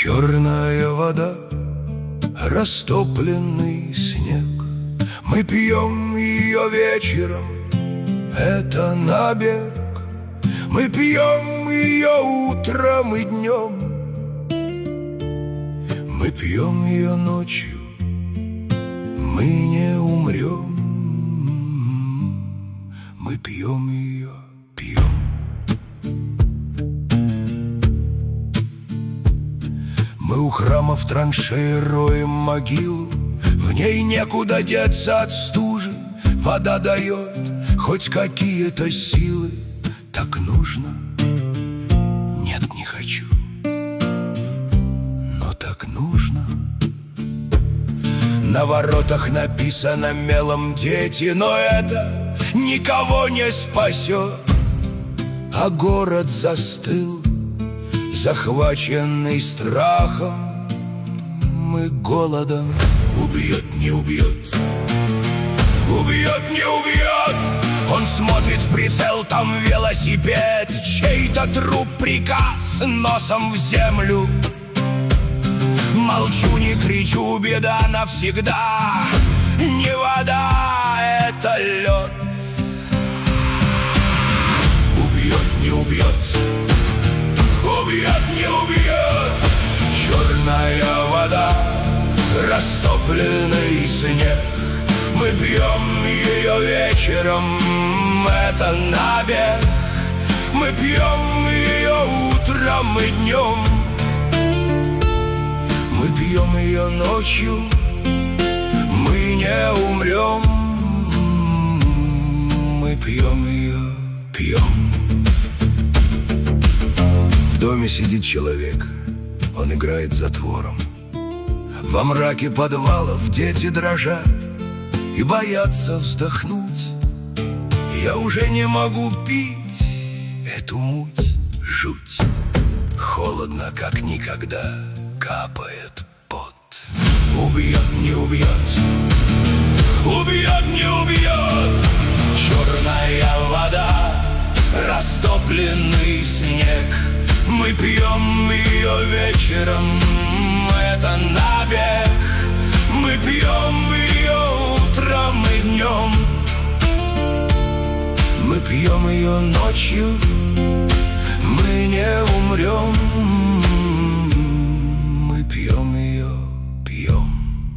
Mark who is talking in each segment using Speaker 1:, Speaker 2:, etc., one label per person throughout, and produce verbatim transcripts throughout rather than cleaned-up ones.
Speaker 1: Черная вода, растопленный снег. Мы пьем ее вечером, это набег. Мы пьем ее утром и днем. Мы пьем ее ночью, мы не умрем. Мы пьем ее, пьем. Мы у храма в траншее роем могилу. В ней некуда деться от стужи. Вода дает хоть какие-то силы. Так нужно? Нет, не хочу. Но так нужно. На воротах написано мелом «Дети», но это никого не спасет. А город застыл, захваченный страхом и голодом. Убьет, не убьет, убьет, не убьет. Он смотрит в прицел, там велосипед. Чей-то труп, приказ носом в землю. Молчу, не кричу, беда навсегда. Не вода, это лед. Убьет, не убьет, убьет, не убьет. Черная вода, растопленный снег. Мы пьем ее вечером, это набег. Мы пьем ее утром и днем. Мы пьем ее ночью, мы не умрем. Мы пьем ее, пьем. В доме сидит человек, он играет затвором. Во мраке подвалов дети дрожат и боятся вздохнуть. Я уже не могу пить эту муть, жуть. Холодно, как никогда, капает пот. Убьет, не убьет, убьет, не убьет. Черная вода, растопленный снег. Мы пьем ее вечером, это набег. Мы пьем ее утром и днем. Мы пьем ее ночью, мы не умрем. Мы пьем ее, пьем.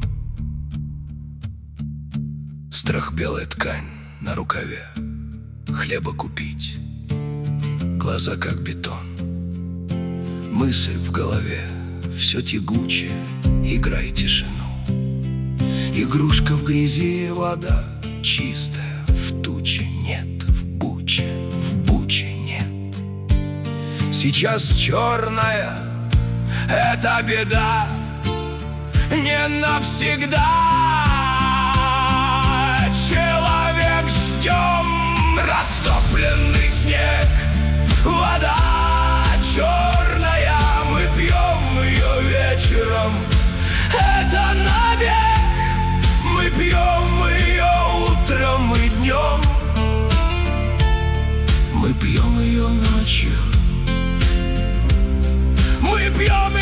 Speaker 1: Страх, белая ткань на рукаве. Хлеба купить, глаза как бетон. Мысль в голове, все тягуче, игра и тишину. Игрушка в грязи, вода чистая, в туче нет, в буче, в буче нет. Сейчас черная, это беда, не навсегда. Человек, ждем, растопленный снег, вода черная, мы пьем ее вечером, это набег. Мы пьем ее утром и днем. Мы пьем ее ночью. Мы пьем